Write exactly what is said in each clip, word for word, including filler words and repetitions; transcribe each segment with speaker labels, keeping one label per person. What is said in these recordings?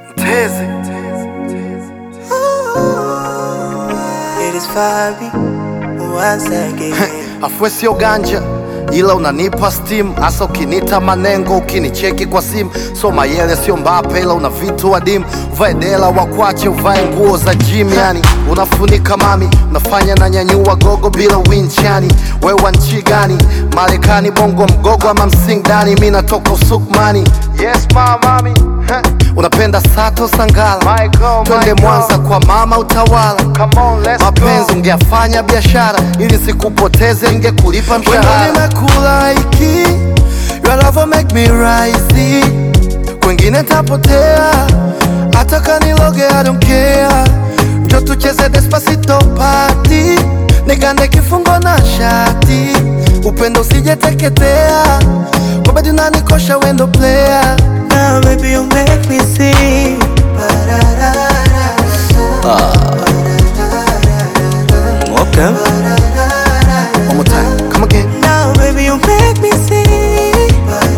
Speaker 1: Tezi.
Speaker 2: It is Fabi once again.
Speaker 1: Afwe sio ganja ila unanipa steam, asa ukinita manengo, ukinicheki kwa simu. So mayele sio Mbappe ila una vitu adimu. Uvae dela wakwache, uvae nguo za gym yani. Unafunika mami, unafanya na nyanyua gogo bila winch yani. Wewe nchi gani? Marekani, Bongo, Mgogo ama Msingdani? Mimi natoka Usukmani. Yes ma mami. Unapenda Sato Sangala, twende Mwanza kwa mama utawala. Mapenzi ungefanya biashara ili sikupoteze, ningekulipa mshahara.
Speaker 2: When nimekula iki, your love make me rise. Kwengine tapotea, hata kaniloge I don't care. Njo tucheze Despacito party, nigande kifungo na shati. Upendo usijeteketea, kwa bedi unanikosha wendo player. Now baby you make me sing.
Speaker 1: uh.
Speaker 2: Okay.
Speaker 1: One more time, come again.
Speaker 2: Now baby you make me sing.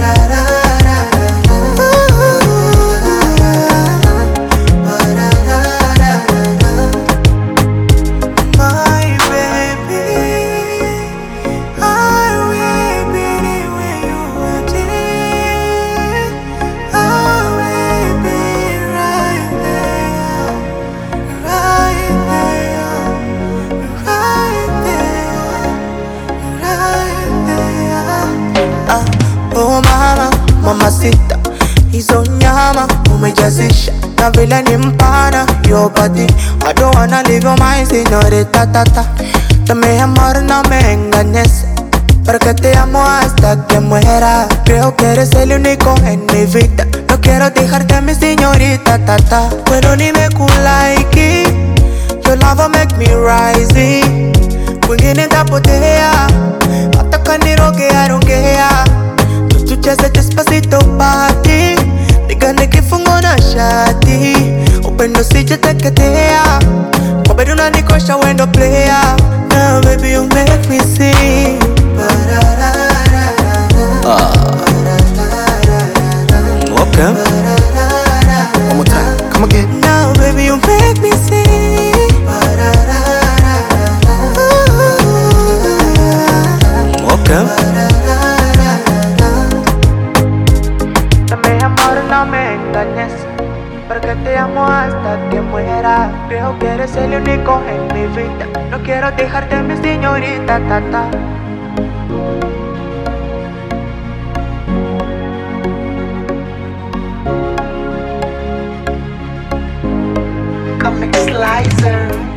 Speaker 2: My baby, I will be there when you want it. I will be right there, right there, right there, right there. Ah, oh mama, mamacita, hizo nyama umejazisha na vile ni mpana your body. I don't wanna leave your mind, señorita tata. Dame amor, no me engañes, porque te amo hasta que muera. Creo que eres el único en mi vida, no quiero dejarte mi señorita tata. Pero ni me kulaiki, your love make me rise. Kwingine tapotea, hata kaniroge I don't care. Tucheze Despacito party, nigande kifungo na shati. Upendo sijeteketea, kwa bedi unanikosha wendo player. Now baby you make me sing.
Speaker 1: uh.
Speaker 2: Okay.
Speaker 1: One more time, come again.
Speaker 2: Now baby you make me sing. Okay. Dame amor, no me engañes, porque te amo hasta que muera. Creo que eres el único en mi vida, no quiero dejarte mi señorita tata.
Speaker 3: Comic Slicer.